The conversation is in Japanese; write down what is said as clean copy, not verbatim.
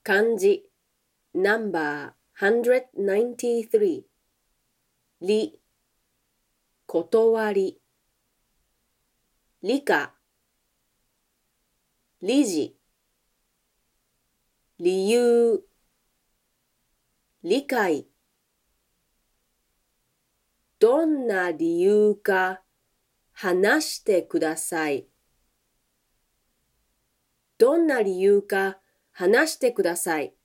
漢字 No.193 り、断り、理科、理事、理由、理解。どんな理由か話してください。どんな理由か話してください。